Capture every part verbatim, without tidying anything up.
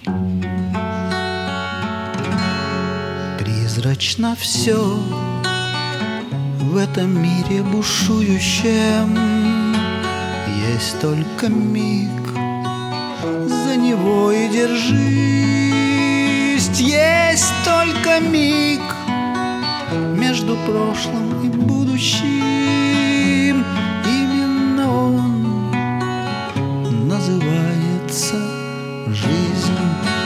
Призрачно все в этом мире бушующем. Есть только миг, за него и держись. Есть только миг между прошлым и будущим. Именно он называется жизнь.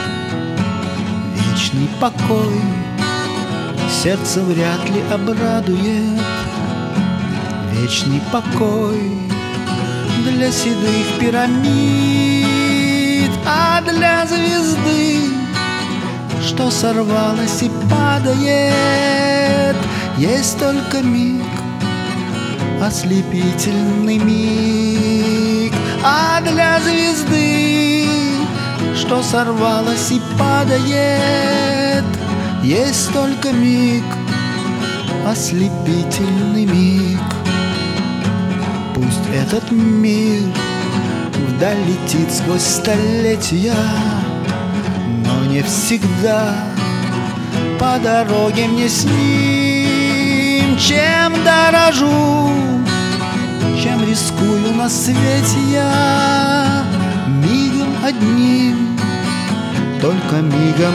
Вечный покой сердце вряд ли обрадует. Вечный покой для седых пирамид, а для звезды, что сорвалась и падает, есть только миг, ослепительный миг. А для звезды, что сорвалась и падает, есть только миг, ослепительный миг. Пусть этот мир вдаль летит сквозь столетия, но не всегда по дороге мне с ним. Чем дорожу, чем рискую на свете я, мигом одним, только мигом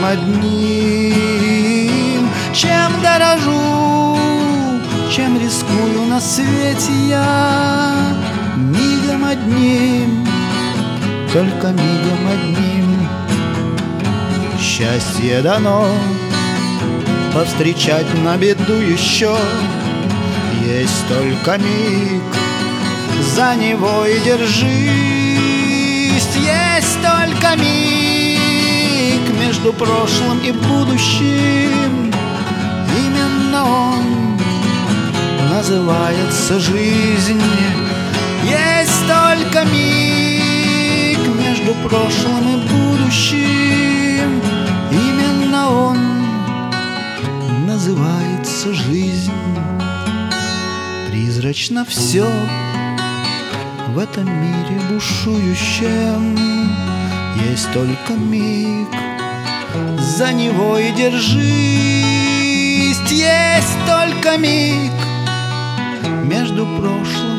одним. Чем дорожу, чем рискую на свете я, мигом одним, только мигом одним. Счастье дано повстречать на беду еще. Есть только миг, за него и держись. Есть только миг между прошлым и будущим. Именно он называется жизнь. Есть только миг между прошлым и будущим. Именно он называется жизнь. Призрачно все в этом мире бушующем. Есть только миг, за него и держись. Есть только миг между прошлым